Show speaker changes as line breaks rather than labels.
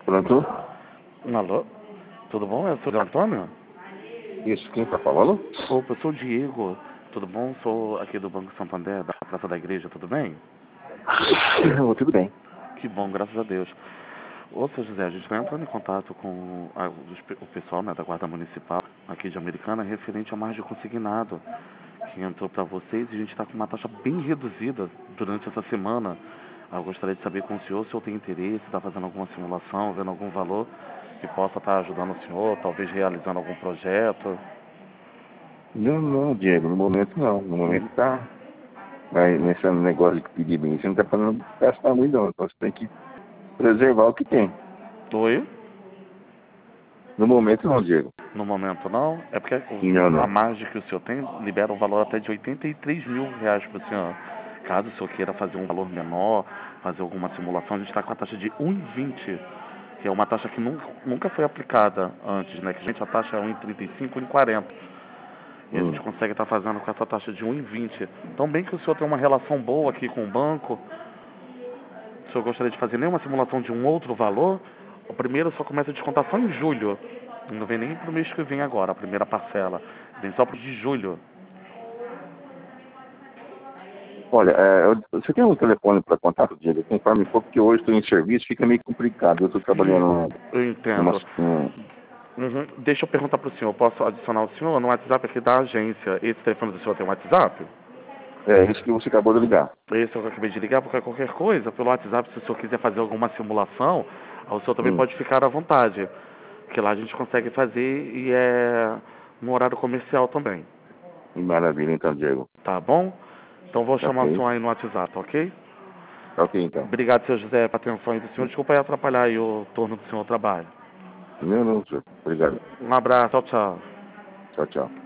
Pronto?
Alô? Tudo bom? É o senhor Antônio?
Isso, quem tá falando?
Opa, eu sou o Diego. Tudo bom? Sou aqui do Banco Santander, da Praça da Igreja, tudo bem?
Tudo bem.
Que bom, graças a Deus. Ô, seu José, a gente vai entrando em contato com o pessoal, né, da Guarda Municipal aqui de Americana referente a margem consignado que entrou para vocês e a gente está com uma taxa bem reduzida durante essa semana. Eu gostaria de saber com o senhor se eu tenho interesse, está fazendo alguma simulação, vendo algum valor que possa estar ajudando o senhor, talvez realizando algum projeto.
Não, Diego, no momento não. No momento tá. Mas nesse negócio de pedir bem, você não tá falando gastar muito não. Então você tem que preservar o que tem.
Oi?
No momento não, Diego.
No momento não? É porque a
Não.
margem que o senhor tem libera um valor até de R$ 83 mil para o senhor. Caso o senhor queira fazer um valor menor, fazer alguma simulação, a gente está com a taxa de 1,20, que é uma taxa que nunca foi aplicada antes, né? Que a taxa é 1,35, 1,40. E a gente consegue estar fazendo com essa taxa de 1,20. Então, bem que o senhor tem uma relação boa aqui com o banco, se eu gostaria de fazer nenhuma simulação de um outro valor, o primeiro só começa a descontar só em julho. Não vem nem pro mês que vem agora, a primeira parcela. Vem só pro de julho.
Olha, você tem um telefone para contato, Diego? Conforme for, porque hoje estou em serviço, fica meio complicado. Eu estou trabalhando
Eu
numa...
entendo. Deixa eu perguntar pro senhor, posso adicionar o senhor no WhatsApp aqui da agência? Esse telefone do senhor tem um WhatsApp?
É isso que você acabou de ligar.
Esse eu acabei de ligar, porque qualquer coisa, pelo WhatsApp, se o senhor quiser fazer alguma simulação, o senhor também pode ficar à vontade. Porque lá a gente consegue fazer e é no horário comercial também.
Maravilha, então, Diego.
Tá bom? Então vou chamar o
Ok.
senhor aí no WhatsApp, ok?
Ok, então.
Obrigado, seu José, pela atenção aí do senhor. Desculpa aí atrapalhar aí o turno do senhor trabalho.
Não, senhor. Obrigado.
Um abraço, tchau, tchau.
Tchau, tchau.